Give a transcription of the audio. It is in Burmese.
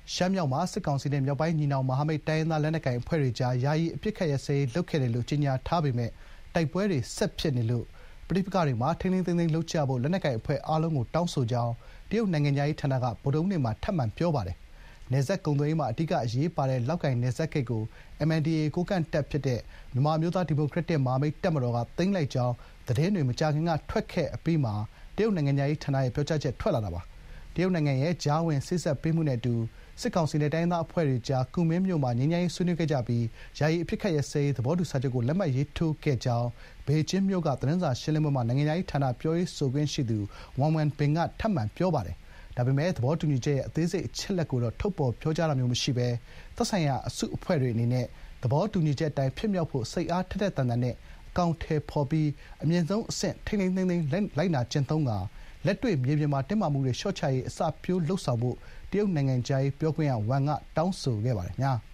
ရှမ်းမြောက်မှာစစ်ကောင်စီနဲ့မြောက်ပိုင်းညီနောင်မဟာမိတ်တိုင်းရင်းသားလက်နက်ကိုင်အဖွဲ့တွေကြားယာယီအပစ်အခတ်ရပ်စဲရေးလုပ်ခဲ့တယ်လို့ကြေညာထားပေမယ့်တိုက်ပွဲတွေဆက်ဖြစ်နေလို့ပဋိပက္ခတွေမှာထိန်းသိမ်းလုပ်ကြဖို့လက်နက်ကိုင်အဖွဲ့အားလုံးကိုတောင်းဆိုကြောင်းတရုတ်နိုင်ငံခြားရေးဌာနကဗုဒ္ဓဟူးနေ့မှာထပ်မံပြောပါတယ်။နယ်စပ်ကုန်သွယ်ရေးမှာအဓိကအရေးပါတဲ့လောက်ကိုင်နယ်စပ်ဂိတ်ကို MNDAA ကိုးကန့်တပ်ဖြစ်တဲ့မြန်မာအမျိုးသားဒီမိုကရက်တစ်မဟာမိတ်တပ်မတော်ကသိမ်းလိုက်ကြောင်းသတင်းတွေမကြာခင်ကထွက်ခဲ့အပြီးမှာတရုတ်နိုင်ငံခြားရေးဌာနရဲ့ပြောကြားချက်ထွက်လာတာပါ။တရုတ်နိုင်ငံရဲ့ကြားဝင်စေ့စပ်ပေးမှုနဲ့အတူစစ်ကောင်စီနဲ့တိုင်းရင်းသားအဖွဲ့တွေကြားကူမင်းမြို့မှာငြိမ်းချမ်းရေးဆွေးနွေးခဲ့ကြပြီးယာယီအပစ်အခတ်ရပ်စဲရေးသဘောတူစာချုပ်ကိုလက်မှတ်ရေးထိုးခဲ့ကြောင်းဘေကျင်းမြို့ကသတင်းစာရှင်းလင်းပွဲမှာနိုင်ငံခြားရေးဌာနပြောရေးဆိုခွင့်ရှိသူဝမ်ဝမ်ဘင်ကထပ်မံပြောပါတယ်။ဒါပေမယ့်သဘောတူညီချက်ရဲ့အသေးစိတ်အချက်အလက်ကိုတော့ထုတ်ဖော်ပြောကြားတာမျိုးမရှိဘဲသက်ဆိုင်ရာအစုအဖွဲ့တွေအနေနဲ့သဘောတူညီချက်အတိုင်းဖြစ်မြောက်ဖို့စိတ်အားထက်ထက်သန်သန်နဲ့အကောင်အထည်ဖော်ပြီးအမြင့်ဆုံးအဆင့်ထိန်းသိမ်းလိုက်နာကျင့်သုံးကာလက်တွေ့မြေပြင်မှာတင်းမာမှုတွေလျှော့ချရေးအစပျိုးလုပ်ဆောင်ဖို့တရုတ်နိုင်ငံခြားရေးပြောခွင့်ရဝမ်ကတောင်းဆိုခဲ့ပါတယ်။